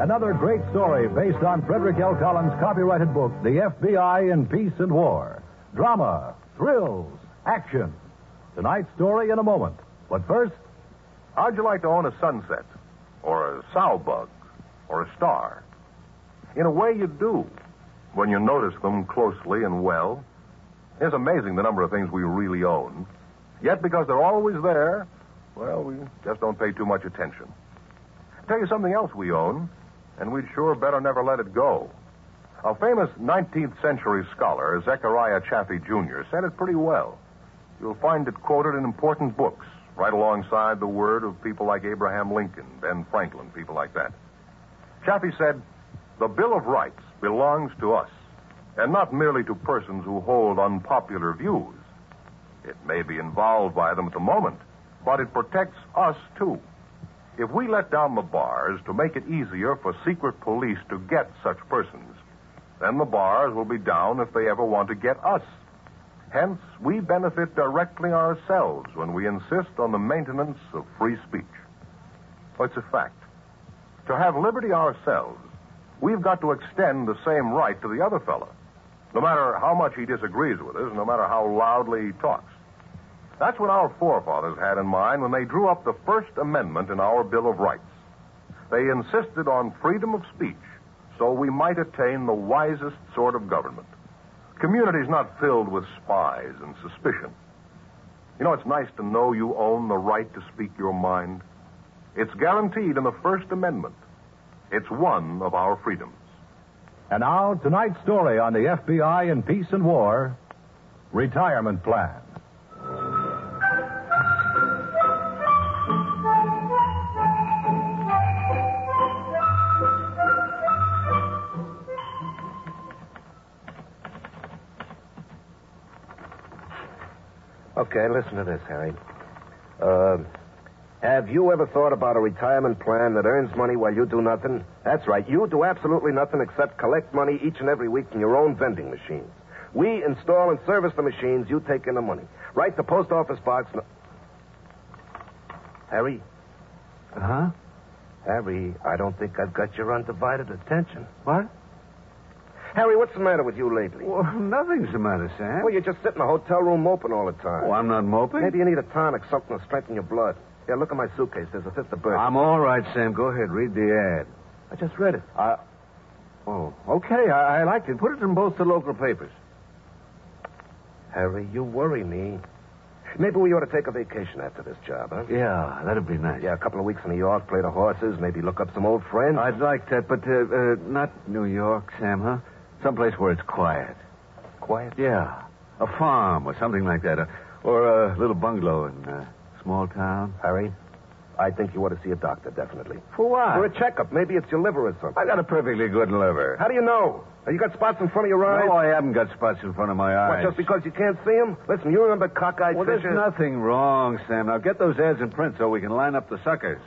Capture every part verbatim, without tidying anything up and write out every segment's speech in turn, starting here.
Another great story based on Frederick L. Collins' copyrighted book, The F B I in Peace and War. Drama, thrills, action. Tonight's story in a moment. But first... How'd you like to own a sunset? Or a sow bug? Or a star? In a way, you do, when you notice them closely and well. It's amazing the number of things we really own. Yet, because they're always there, well, we just don't pay too much attention. I'll tell you something else we own, and we'd sure better never let it go. A famous nineteenth century scholar, Zechariah Chaffee Junior, said it pretty well. You'll find it quoted in important books, right alongside the word of people like Abraham Lincoln, Ben Franklin, people like that. Chaffee said, "The Bill of Rights belongs to us, and not merely to persons who hold unpopular views. It may be involved by them at the moment, but it protects us, too. If we let down the bars to make it easier for secret police to get such persons, then the bars will be down if they ever want to get us. Hence, we benefit directly ourselves when we insist on the maintenance of free speech." Well, it's a fact. To have liberty ourselves, we've got to extend the same right to the other fellow, no matter how much he disagrees with us, no matter how loudly he talks. That's what our forefathers had in mind when they drew up the First Amendment in our Bill of Rights. They insisted on freedom of speech so we might attain the wisest sort of government. Communities not filled with spies and suspicion. You know, it's nice to know you own the right to speak your mind. It's guaranteed in the First Amendment. It's one of our freedoms. And now, tonight's story on the F B I in Peace and War, Retirement Plan. Okay, listen to this, Harry. Uh, have you ever thought about a retirement plan that earns money while you do nothing? That's right. You do absolutely nothing except collect money each and every week from your own vending machines. We install and service the machines. You take in the money. Write the post office box. No... Harry? Huh? Harry, I don't think I've got your undivided attention. What? Harry, what's the matter with you lately? Well, nothing's the matter, Sam. Well, you just sit in the hotel room moping all the time. Oh, I'm not moping. Maybe you need a tonic, something to strengthen your blood. Yeah, look at my suitcase. There's a fifth of birth. I'm all right, Sam. Go ahead. Read the ad. I just read it. Uh, oh, okay. I, I liked it. Put it in both the local papers. Harry, you worry me. Maybe we ought to take a vacation after this job, huh? Yeah, that'd be nice. Yeah, a couple of weeks in New York, play the horses, maybe look up some old friends. I'd like that, but uh, uh, not New York, Sam, huh? Someplace where it's quiet. Quiet? Yeah. A farm or something like that. Uh, or a little bungalow in a small town. Harry, I think you ought to see a doctor, definitely. For what? For a checkup. Maybe it's your liver or something. I got a perfectly good liver. How do you know? Have you got spots in front of your eyes? No, I haven't got spots in front of my eyes. What, just because you can't see them? Listen, you remember cockeyed well, Fisher? There's nothing wrong, Sam. Now get those ads in print so we can line up the suckers.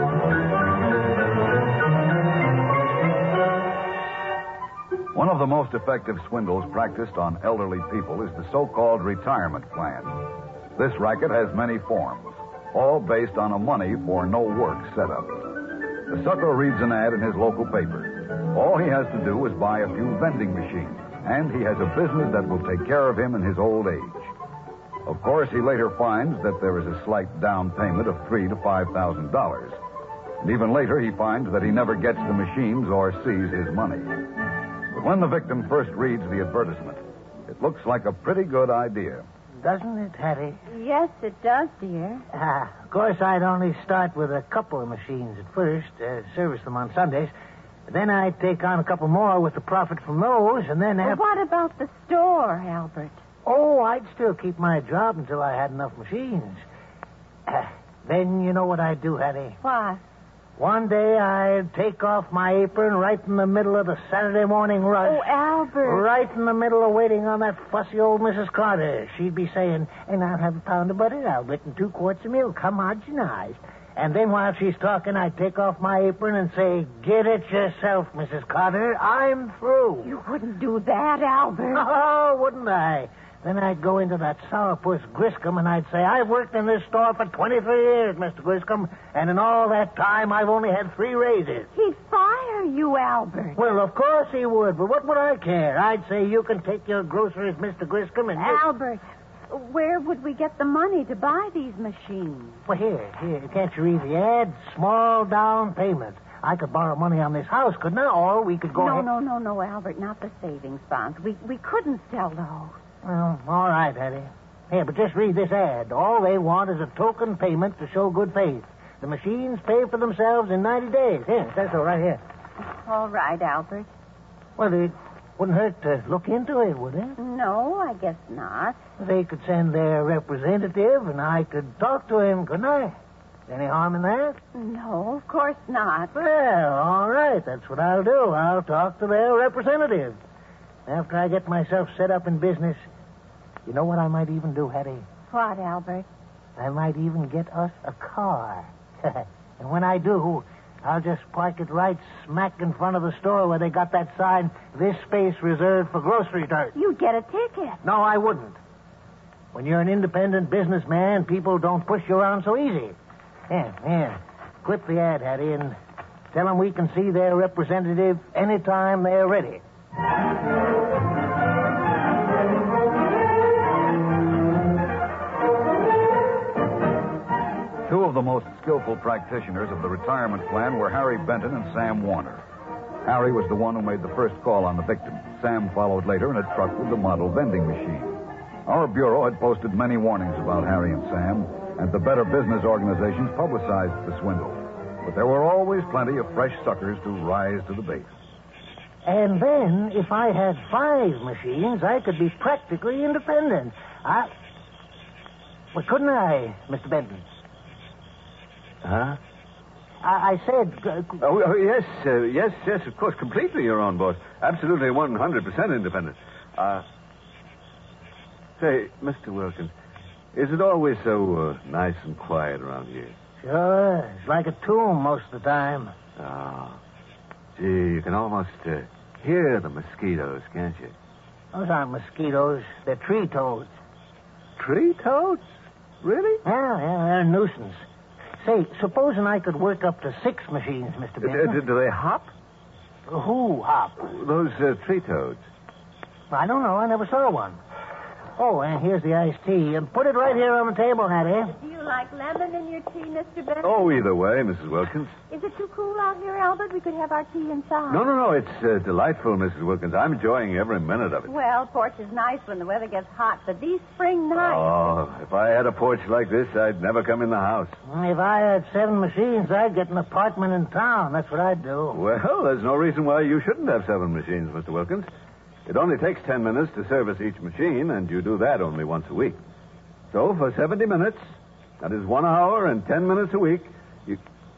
One of the most effective swindles practiced on elderly people is the so-called retirement plan. This racket has many forms, all based on a money for no work setup. The sucker reads an ad in his local paper. All he has to do is buy a few vending machines, and he has a business that will take care of him in his old age. Of course, he later finds that there is a slight down payment of three to five thousand dollars, and even later he finds that he never gets the machines or sees his money. But when the victim first reads the advertisement, it looks like a pretty good idea. Doesn't it, Hattie? Yes, it does, dear. Ah, of course, I'd only start with a couple of machines at first, uh, service them on Sundays. Then I'd take on a couple more with the profit from those, and then Well, have... what about the store, Albert? Oh, I'd still keep my job until I had enough machines. Uh, then you know what I'd do, Hattie? What? One day I'd take off my apron right in the middle of the Saturday morning rush. Oh, Albert. Right in the middle of waiting on that fussy old Missus Carter. She'd be saying, and I'll have a pound of butter, Albert, and two quarts of milk, homogenized. And then while she's talking, I'd take off my apron and say, get it yourself, Missus Carter. I'm through. You wouldn't do that, Albert. Oh, wouldn't I? Then I'd go into that sourpuss Griscom and I'd say, I've worked in this store for twenty-three years, Mister Griscom, and in all that time I've only had three raises. He's fired. dare you, Albert? Well, of course he would, but what would I care? I'd say you can take your groceries, Mister Griscom, and... you- Albert, where would we get the money to buy these machines? Well, here, here, can't you read the ad? Small down payment. I could borrow money on this house, couldn't I? Or we could go No, ahead... no, no, no, Albert, not the savings bonds. We we couldn't sell those. Well, all right, Hattie. Here, but just read this ad. All they want is a token payment to show good faith. The machines pay for themselves in ninety days. Here, it says so right here. All right, Albert. Well, it wouldn't hurt to look into it, would it? No, I guess not. They could send their representative, and I could talk to him, couldn't I? Any harm in that? No, of course not. Well, all right. That's what I'll do. I'll talk to their representative. After I get myself set up in business, you know what I might even do, Hattie? What, Albert? I might even get us a car. And when I do, I'll just park it right smack in front of the store where they got that sign, this space reserved for grocery dirt. You'd get a ticket. No, I wouldn't. When you're an independent businessman, people don't push you around so easy. Here, here. Clip the ad, Hattie, and tell them we can see their representative anytime they're ready. Two of the most skillful practitioners of the retirement plan were Harry Benton and Sam Warner. Harry was the one who made the first call on the victim. Sam followed later in a truck with the model vending machine. Our bureau had posted many warnings about Harry and Sam, and the Better Business organizations publicized the swindle. But there were always plenty of fresh suckers to rise to the bait. And then, if I had five machines, I could be practically independent. I... Well, couldn't I, Mister Benton? Huh? I, I said... Uh, Oh, oh, yes, uh, yes, yes, of course, completely your own boss. Absolutely one hundred percent independent. Uh, say, Mister Wilkins, is it always so uh, nice and quiet around here? Sure. It's like a tomb most of the time. Oh, gee, you can almost uh, hear the mosquitoes, can't you? Those aren't mosquitoes. They're tree toads. Tree toads? Really? Yeah, yeah, they're a nuisance. Say, supposing I could work up to six machines, Mister Benton. Uh, do, do they hop? Who hop? Those uh, tree toads. I don't know. I never saw one. Oh, and here's the iced tea. And put it right here on the table, Hattie. Do you like lemon in your tea, Mister Benton? Oh, either way, Missus Wilkins. Is it too cool out here, Albert? We could have our tea inside. No, no, no. It's uh, delightful, Missus Wilkins. I'm enjoying every minute of it. Well, porch is nice when the weather gets hot, but these spring nights... Oh, if I had a porch like this, I'd never come in the house. If I had seven machines, I'd get an apartment in town. That's what I'd do. Well, there's no reason why you shouldn't have seven machines, Mister Wilkins. It only takes ten minutes to service each machine, and you do that only once a week. So for seventy minutes, that is one hour and ten minutes a week, you...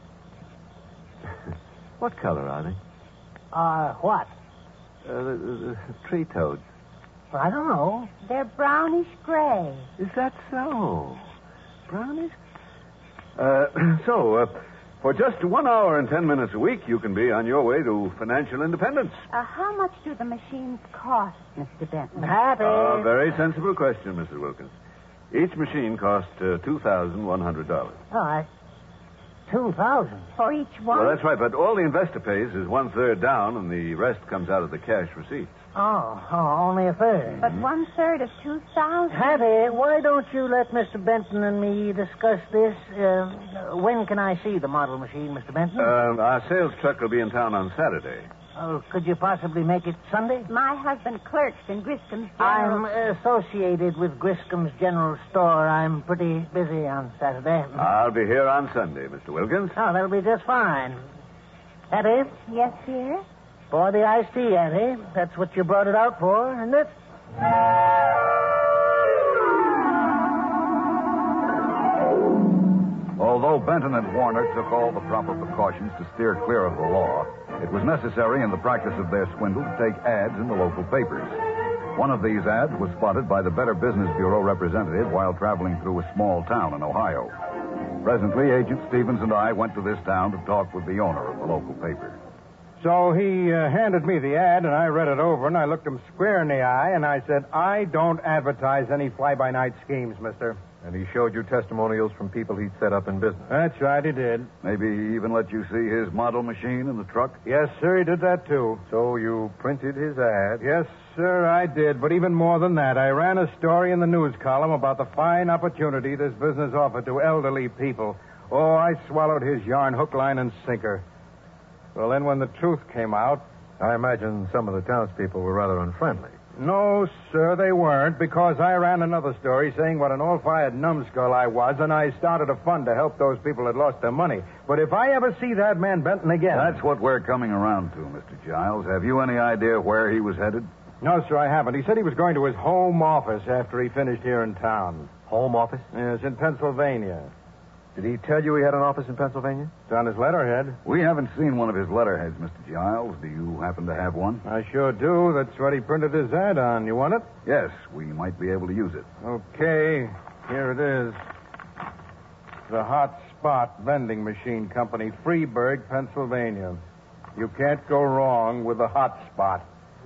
What color are they? Uh, what? Uh, the, the, the tree toads. Well, I don't know. They're brownish gray. Is that so? Brownish? Uh, so, uh, for just one hour and ten minutes a week, you can be on your way to financial independence. Uh, how much do the machines cost, Mister Benton? Happy. A very sensible question, Missus Wilkins. Each machine costs uh, two thousand one hundred dollars. All right. Two thousand. For each one? Well, that's right, but all the investor pays is one-third down, and the rest comes out of the cash receipts. Oh, oh, only a third. But one-third of two thousand? Hattie, why don't you let Mister Benton and me discuss this? Uh, when can I see the model machine, Mister Benton? Uh, our sales truck will be in town on Saturday. Oh, could you possibly make it Sunday? My husband clerks in Griscom's I'm General... associated with Griscom's General Store. I'm pretty busy on Saturday. I'll be here on Sunday, Mister Wilkins. Oh, that'll be just fine. Hattie, Yes, dear? pour the iced tea, Hattie. That's what you brought it out for, isn't it? Although Benton and Warner took all the proper precautions to steer clear of the law, it was necessary in the practice of their swindle to take ads in the local papers. One of these ads was spotted by the Better Business Bureau representative while traveling through a small town in Ohio. Presently, Agent Stevens and I went to this town to talk with the owner of the local paper. So he uh, handed me the ad, and I read it over, and I looked him square in the eye, and I said, I don't advertise any fly-by-night schemes, mister. And he showed you testimonials from people he'd set up in business. That's right, he did. Maybe he even let you see his model machine in the truck? Yes, sir, he did that, too. So you printed his ad. Yes, sir, I did. But even more than that, I ran a story in the news column about the fine opportunity this business offered to elderly people. Oh, I swallowed his yarn hook, line, and sinker. Well, then when the truth came out... I imagine some of the townspeople were rather unfriendly. No, sir, they weren't, because I ran another story saying what an all-fired numbskull I was, and I started a fund to help those people that lost their money. But if I ever see that man Benton again... That's what we're coming around to, Mister Giles. Have you any idea where he was headed? No, sir, I haven't. He said he was going to his home office after he finished here in town. Home office? Yes, in Pennsylvania. Did he tell you he had an office in Pennsylvania? It's on his letterhead. We haven't seen one of his letterheads, Mister Giles. Do you happen to have one? I sure do. That's what he printed his ad on. You want it? Yes, we might be able to use it. Okay, here it is. The Hot Spot Vending Machine Company, Freeburg, Pennsylvania. You can't go wrong with the Hot Spot.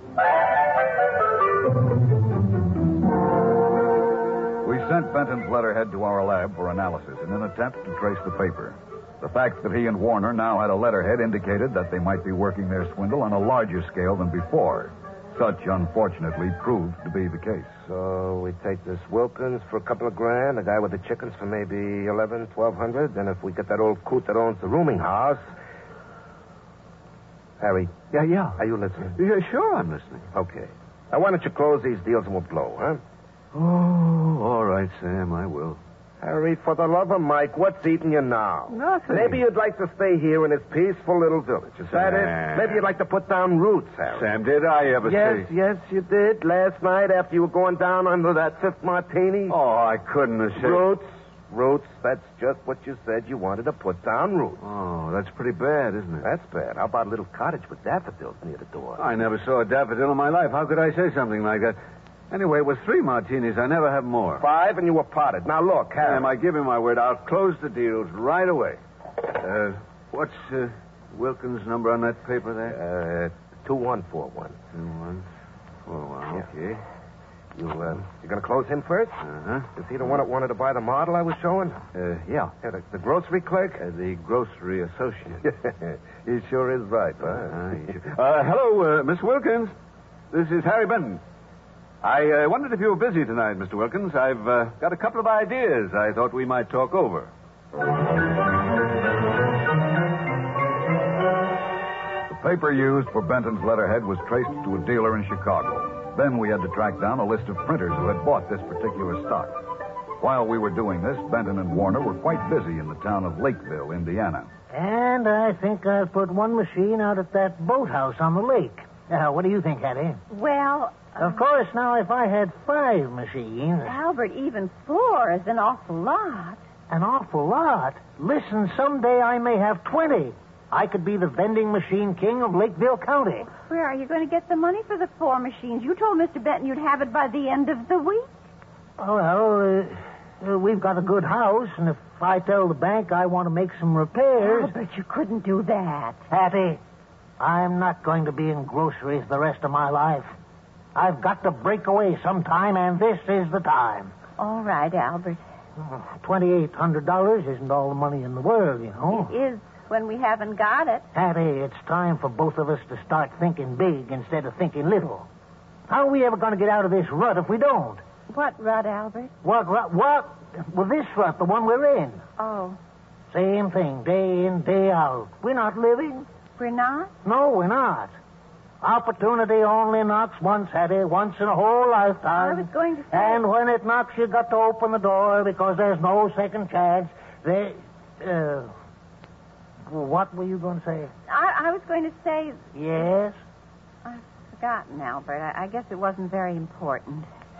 We sent Benton's letterhead to our lab for analysis in an attempt to trace the paper. The fact that he and Warner now had a letterhead indicated that they might be working their swindle on a larger scale than before. Such, unfortunately, proved to be the case. So we take this Wilkins for a couple of grand, the guy with the chickens for maybe eleven, twelve hundred. Then if we get that old coot that owns the rooming house... Harry. Yeah, yeah. Are you listening? Yeah, sure, I'm listening. Okay. Now, why don't you close these deals and we'll blow, huh? Oh, all right, Sam, I will. Harry, for the love of Mike, what's eating you now? Nothing. Maybe you'd like to stay here in this peaceful little village. Is that Sam. it? Maybe you'd like to put down roots, Harry. Sam, did I ever Yes, say... yes, you did. Last night after you were going down under that fifth martini. Oh, I couldn't have said... Roots, roots. That's just what you said you wanted to put down roots. Oh, that's pretty bad, isn't it? That's bad. How about a little cottage with daffodils near the door? I never saw a daffodil in my life. How could I say something like that? Anyway, it was three martinis. I never have more. Five, and you were potted. Now, look, Harry. Sam, I give you my word. I'll close the deals right away. Uh, what's uh, Wilkins' number on that paper there? Uh, two one four one. Two one four one. Okay. You, uh, you going to close him first? Uh-huh. Is he the one that wanted to buy the model I was showing? Uh, yeah. Yeah, the, the grocery clerk? Uh, the grocery associate. He sure is right, huh? Uh, sure. uh, hello, uh, Miss Wilkins. This is Harry Benton. I uh, wondered if you were busy tonight, Mister Wilkins. I've uh, got a couple of ideas I thought we might talk over. The paper used for Benton's letterhead was traced to a dealer in Chicago. Then we had to track down a list of printers who had bought this particular stock. While we were doing this, Benton and Warner were quite busy in the town of Lakeville, Indiana. And I think I've put one machine out at that boathouse on the lake. Now, what do you think, Hattie? Well, Of course, now, if I had five machines... Albert, even four is an awful lot. An awful lot? Listen, someday I may have twenty. I could be the vending machine king of Lakeville County. Where are you going to get the money for the four machines? You told Mister Benton you'd have it by the end of the week. Oh, well, uh, uh, we've got a good house, and if I tell the bank I want to make some repairs... Albert, you couldn't do that. Hattie, I'm not going to be in groceries the rest of my life. I've got to break away sometime, and this is the time. All right, Albert. twenty-eight hundred dollars isn't all the money in the world, you know. It is when we haven't got it. Hattie, it's time for both of us to start thinking big instead of thinking little. How are we ever going to get out of this rut if we don't? What rut, Albert? What rut? What? Well, this rut, the one we're in. Oh, Same thing, day in, day out. We're not living. we're not? No, we're not. Opportunity only knocks once, Hattie, once in a whole lifetime. I was going to say... And when it knocks, you got to open the door because there's no second chance. They, uh, what were you going to say? I, I was going to say... Yes? I've forgotten, Albert. I, I guess it wasn't very important.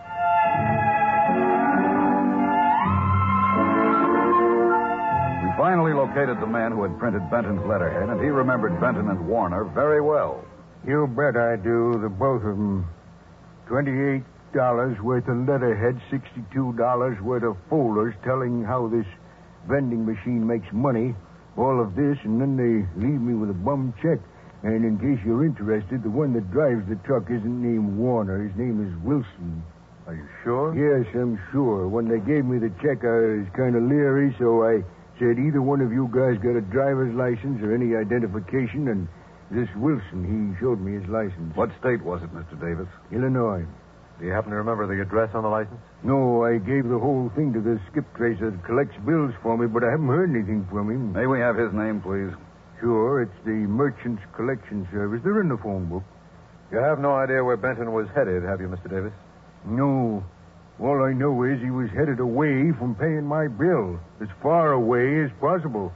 We finally located the man who had printed Benton's letterhead, and he remembered Benton and Warner very well. You bet I do, the both of them. Twenty-eight dollars worth of letterhead, sixty-two dollars worth of folders telling how this vending machine makes money. All of this, and then they leave me with a bum check. And in case you're interested, the one that drives the truck isn't named Warner. His name is Wilson. Are you sure? Yes, I'm sure. When they gave me the check, I was kind of leery, so I said, either one of you guys got a driver's license or any identification, and this Wilson, he showed me his license. What state was it, Mister Davis? Illinois. Do you happen to remember the address on the license? No, I gave the whole thing to the skip tracer that collects bills for me, but I haven't heard anything from him. May we have his name, please? Sure, it's the Merchants Collection Service. They're in the phone book. You have no idea where Benton was headed, have you, Mister Davis? No. All I know is he was headed away from paying my bill. As far away as possible.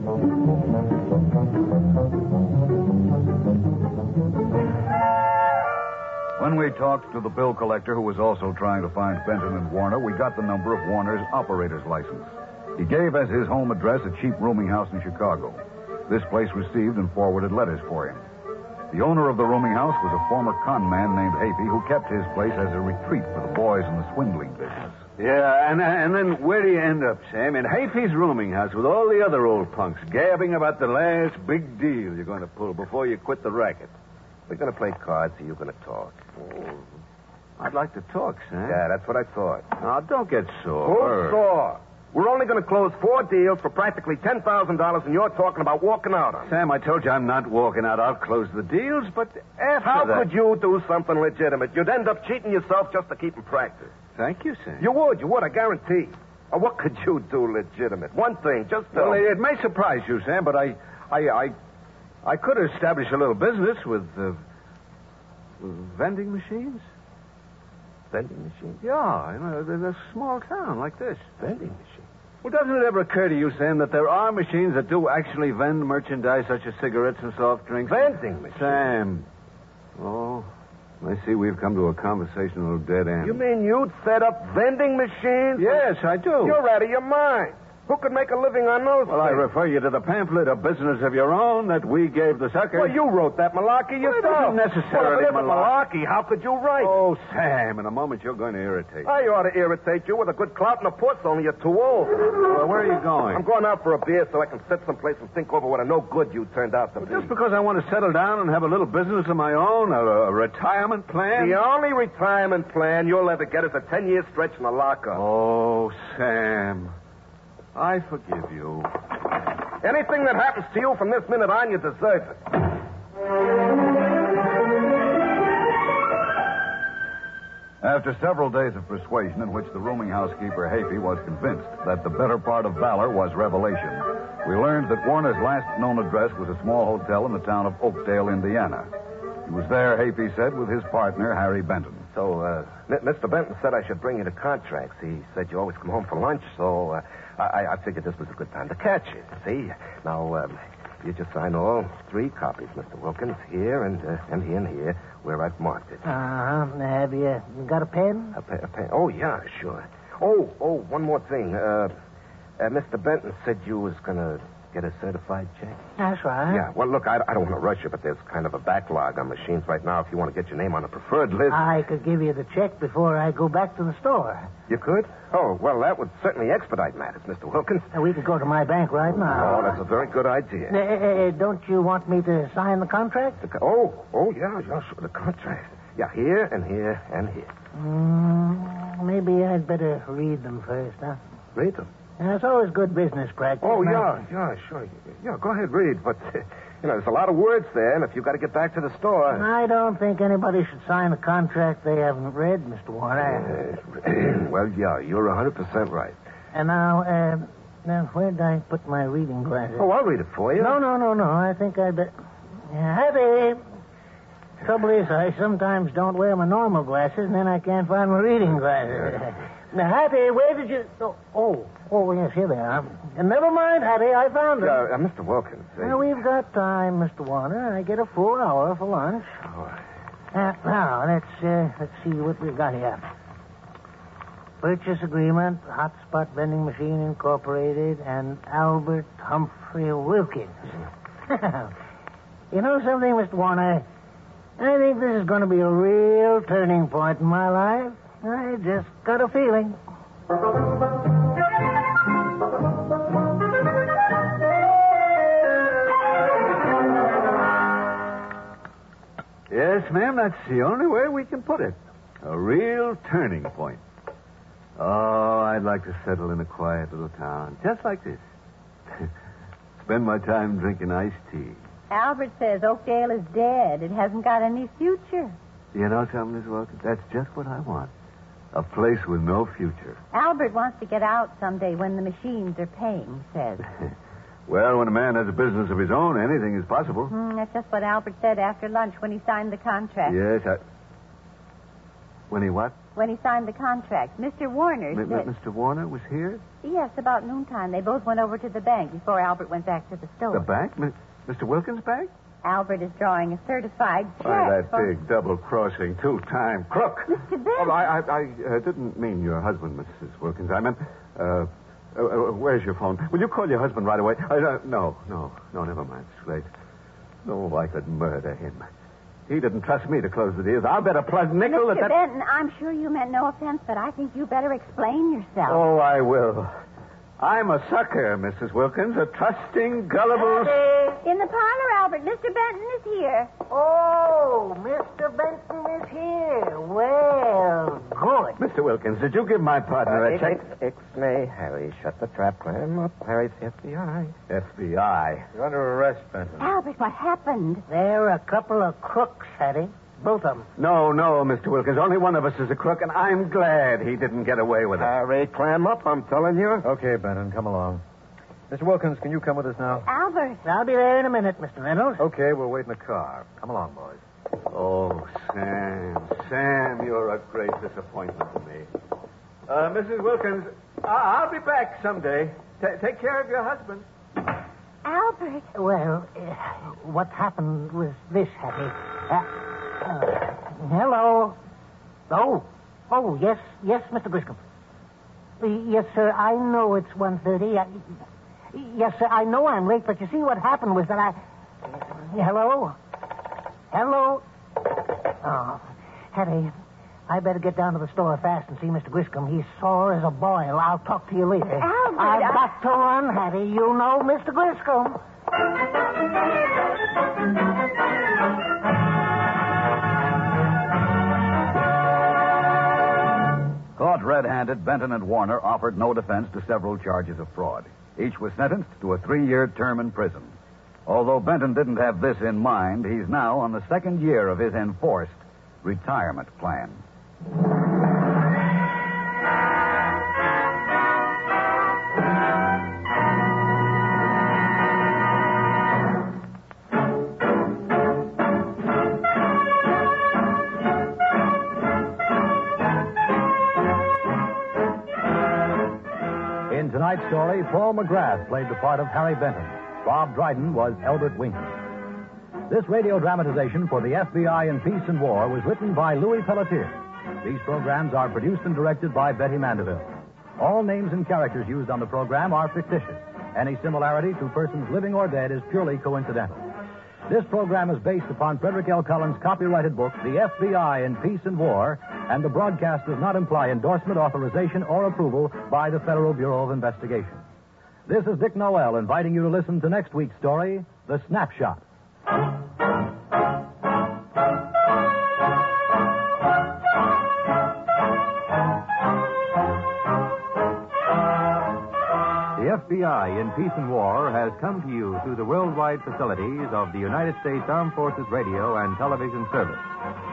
When we talked to the bill collector who was also trying to find Benton and Warner, we got the number of Warner's operator's license. He gave as his home address a cheap rooming house in Chicago. This place received and forwarded letters for him. The owner of the rooming house was a former con man named Hapey who kept his place as a retreat for the boys in the swindling business. Yeah, and and then where do you end up, Sam? In Hapey's rooming house with all the other old punks gabbing about the last big deal you're going to pull before you quit the racket. We're going to play cards, so you're going to talk. Oh, I'd like to talk, Sam. Yeah, that's what I thought. Now, don't get sore. Who's sore? We're only going to close four deals for practically ten thousand dollars, and you're talking about walking out on them. Sam, I told you I'm not walking out. I'll close the deals, but after How that... could you do something legitimate? You'd end up cheating yourself just to keep in practice. Thank you, Sam. You would, you would, I guarantee. Now, what could you do legitimate? One thing, just tell Well, me. it, it may surprise you, Sam, but I, I, I, I could establish a little business with, uh, with vending machines. Vending machine? Yeah, you know, in a small town like this. Vending machine? Well, doesn't it ever occur to you, Sam, that there are machines that do actually vend merchandise such as cigarettes and soft drinks? Vending machine? Sam. Oh, I see we've come to a conversational dead end. You mean you'd set up vending machines? Yes, I do. You're out of your mind. Who could make a living on those Well, I things? refer you to the pamphlet, A Business of Your Own, that we gave the suckers. Well, you wrote that malarkey Well, it yourself. isn't necessarily well, if it isn't malarkey, how could you write? Oh, Sam, in a moment you're going to irritate me. I ought to irritate you with a good clout and a puss, only you're too old. Well, where are you going? I'm going out for a beer so I can sit someplace and think over what a no good you turned out to be. Just because I want to settle down and have a little business of my own, a, a retirement plan? The only retirement plan you'll ever get is a ten-year stretch in a lockup. Oh, Sam. I forgive you. Anything that happens to you from this minute on, you deserve it. After several days of persuasion in which the rooming housekeeper, Hapey, was convinced that the better part of valor was revelation, we learned that Warner's last known address was a small hotel in the town of Oakdale, Indiana. He was there, Hapey said, with his partner, Harry Benton. So, uh, M- Mister Benton said I should bring you the contracts. He said you always come home for lunch, so uh, I-, I figured this was a good time to catch you. See? Now, um, you just sign all three copies, Mister Wilkins, here and uh, and here and here, where I've marked it. Uh-huh. Have you got a pen? A, pe- a pen? Oh, yeah, sure. Oh, oh, one more thing. Uh, uh, Mister Benton said you was going to get a certified check. That's right. Yeah, well, look, I, I don't want to rush you, but there's kind of a backlog on machines right now if you want to get your name on a preferred list. I could give you the check before I go back to the store. You could? Oh, well, that would certainly expedite matters, Mister Wilkins. And we could go to my bank right now. Oh, that's a very good idea. Uh, uh, don't you want me to sign the contract? The co- oh, oh, yeah, yeah, sure, the contract. Yeah, here and here and here. Mm, maybe I'd better read them first, huh? Read them. Yeah, it's always good business practice. Oh, Now- yeah, yeah, sure. Yeah, go ahead, read. But, uh, you know, there's a lot of words there, and if you've got to get back to the store... I don't think anybody should sign a contract they haven't read, Mister Warner. Uh, well, yeah, you're one hundred percent right. And now, uh, now, where did I put my reading glasses? Oh, I'll read it for you. No, no, no, no. I think I bet. Yeah, Happy. Trouble is, I sometimes don't wear my normal glasses, and then I can't find my reading glasses. Now, Happy, where did you? Oh, oh, oh, yes, here they are. And never mind, Happy, I found them. Uh, uh, Mister Wilkins. Uh, Well, we've got time, Mister Warner. I get a full hour for lunch. all right. Uh, now, let's uh, let's see what we've got here. Purchase agreement, Hotspot Vending Machine Incorporated, and Albert Humphrey Wilkins. You know something, Mister Warner? I think this is going to be a real turning point in my life. I just got a feeling. Yes, ma'am, that's the only way we can put it. A real turning point. Oh, I'd like to settle in a quiet little town, just like this. Spend my time drinking iced tea. Albert says Oakdale is dead. It hasn't got any future. You know something, Miss Wilkins? That's just what I want. A place with no future. Albert wants to get out someday when the machines are paying, he says. Well, when a man has a business of his own, anything is possible. Mm, that's just what Albert said after lunch when he signed the contract. Yes, I... When he what? When he signed the contract. Mister Warner M- said... Mister Warner was here? Yes, about noontime. They both went over to the bank before Albert went back to the store. The bank? M- Mister Wilkins' bank? Albert is drawing a certified check. Why, that for... big double-crossing, two-time crook. Mister Benton. Oh, I, I, I uh, didn't mean your husband, Missus Wilkins. I meant, uh, uh, uh, where's your phone? Will you call your husband right away? Uh, uh, no, no, no, never mind. It's late. No, I could murder him. He didn't trust me to close the deals. I'll bet a plug nickel Mister that that... Benton, I'm sure you meant no offense, but I think you better explain yourself. Oh, I will. I'm a sucker, Missus Wilkins, a trusting, gullible... In the parlor, Albert. Mister Benton is here. Oh, Mister Benton is here. Well, good. Mister Wilkins, did you give my partner Uh, a check? Ix, Ixnay, Harry. Shut the trap. Clam up. Harry, it's the F B I. F B I. You're under arrest, Benton. Albert, what happened? They're a couple of crooks, Hattie. Both of them. No, no, Mister Wilkins. Only one of us is a crook, and I'm glad he didn't get away with it. Harry, clam up, I'm telling you. Okay, Benton, come along. Mister Wilkins, can you come with us now? Albert. I'll be there in a minute, Mister Reynolds. Okay, we'll wait in the car. Come along, boys. Oh, Sam, Sam, you're a great disappointment to me. Uh, Missus Wilkins, I- I'll be back someday. T- take care of your husband. Albert. Well, uh, what happened was this, Hattie. Uh, uh, hello. Oh. Oh, yes, yes, Mister Griscom. Uh, yes, sir, I know it's one thirty. I... Yes, sir, I know I'm late, but you see what happened was that I... Hello? Hello? Oh, Hattie, I better get down to the store fast and see Mister Griscom. He's sore as a boil. I'll talk to you later. Albert, I've I- got to run, Hattie. You know Mister Griscom. Caught red-handed, Benton and Warner offered no defense to several charges of fraud. Each was sentenced to a three-year term in prison. Although Benton didn't have this in mind, he's now on the second year of his enforced retirement plan. In tonight's story, Paul McGrath played the part of Harry Benton. Bob Dryden was Elbert Winkley. This radio dramatization for the F B I in Peace and War was written by Louis Pelletier. These programs are produced and directed by Betty Mandeville. All names and characters used on the program are fictitious. Any similarity to persons living or dead is purely coincidental. This program is based upon Frederick L. Cullen's copyrighted book, The F B I in Peace and War, and the broadcast does not imply endorsement, authorization, or approval by the Federal Bureau of Investigation. This is Dick Noel inviting you to listen to next week's story, The Snapshot. The F B I in Peace and War has come to you through the worldwide facilities of the United States Armed Forces Radio and Television Service.